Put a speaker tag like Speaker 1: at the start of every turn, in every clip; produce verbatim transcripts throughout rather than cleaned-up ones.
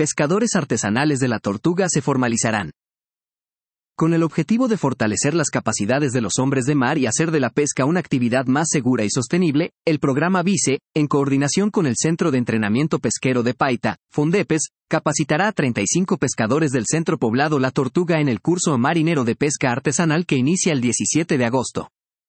Speaker 1: pescadores artesanales de la Tortuga se formalizarán. Con el objetivo de fortalecer las capacidades de los hombres de mar y hacer de la pesca una actividad más segura y sostenible, el programa VICE, en coordinación con el Centro de Entrenamiento Pesquero de Paita, Fondepes, capacitará a treinta y cinco pescadores del centro poblado La Tortuga en el curso marinero de pesca artesanal que inicia el diecisiete de agosto.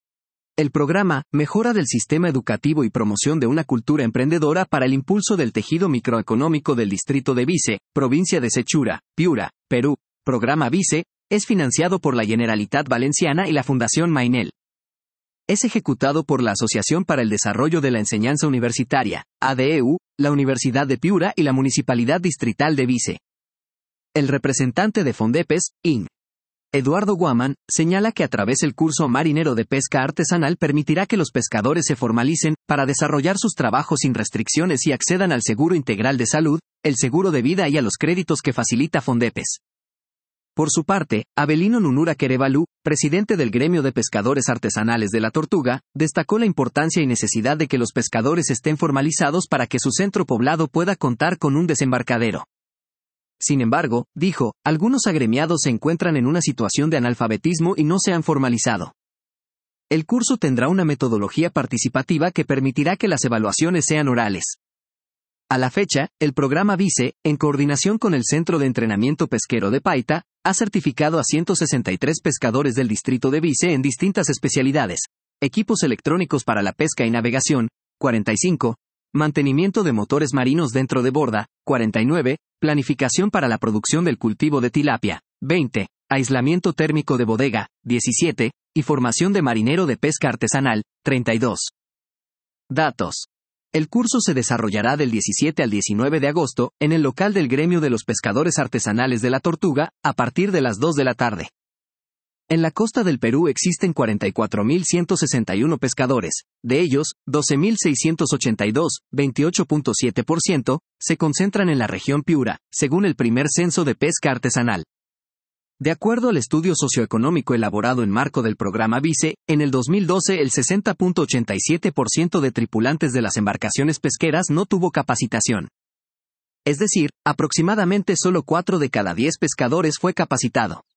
Speaker 1: El programa, mejora del sistema educativo y promoción de una cultura emprendedora para el impulso del tejido microeconómico del distrito de VICE, provincia de Sechura, Piura, Perú. Programa VICE, es financiado por la Generalitat Valenciana y la Fundación Mainel. Es ejecutado por la Asociación para el Desarrollo de la Enseñanza Universitaria, A D E U, la Universidad de Piura y la Municipalidad Distrital de VICE. El representante de Fondepes, inc. Eduardo Guaman, señala que a través del curso marinero de pesca artesanal permitirá que los pescadores se formalicen para desarrollar sus trabajos sin restricciones y accedan al seguro integral de salud, el seguro de vida y a los créditos que facilita Fondepes. Por su parte, Avelino Nunura Querevalú, presidente del Gremio de Pescadores Artesanales de La Tortuga, destacó la importancia y necesidad de que los pescadores estén formalizados para que su centro poblado pueda contar con un desembarcadero. Sin embargo, dijo, algunos agremiados se encuentran en una situación de analfabetismo y no se han formalizado. El curso tendrá una metodología participativa que permitirá que las evaluaciones sean orales. A la fecha, el programa VICE, en coordinación con el Centro de Entrenamiento Pesquero de Paita, ha certificado a ciento sesenta y tres pescadores del distrito de VICE en distintas especialidades: equipos electrónicos para la pesca y navegación, cuarenta y cinco, mantenimiento de motores marinos dentro de borda, cuarenta y nueve, planificación para la producción del cultivo de tilapia, veinte, aislamiento térmico de bodega, diecisiete, y formación de marinero de pesca artesanal, treinta y dos. Datos. El curso se desarrollará del diecisiete al diecinueve de agosto, en el local del Gremio de los Pescadores Artesanales de La Tortuga, a partir de las dos de la tarde. En la costa del Perú existen cuarenta y cuatro mil ciento sesenta y uno pescadores, de ellos, doce mil seiscientos ochenta y dos, veintiocho punto siete por ciento, se concentran en la región Piura, según el primer censo de pesca artesanal. De acuerdo al estudio socioeconómico elaborado en marco del programa VICE, en el dos mil doce el sesenta punto ochenta y siete por ciento de tripulantes de las embarcaciones pesqueras no tuvo capacitación. Es decir, aproximadamente solo cuatro de cada diez pescadores fue capacitado.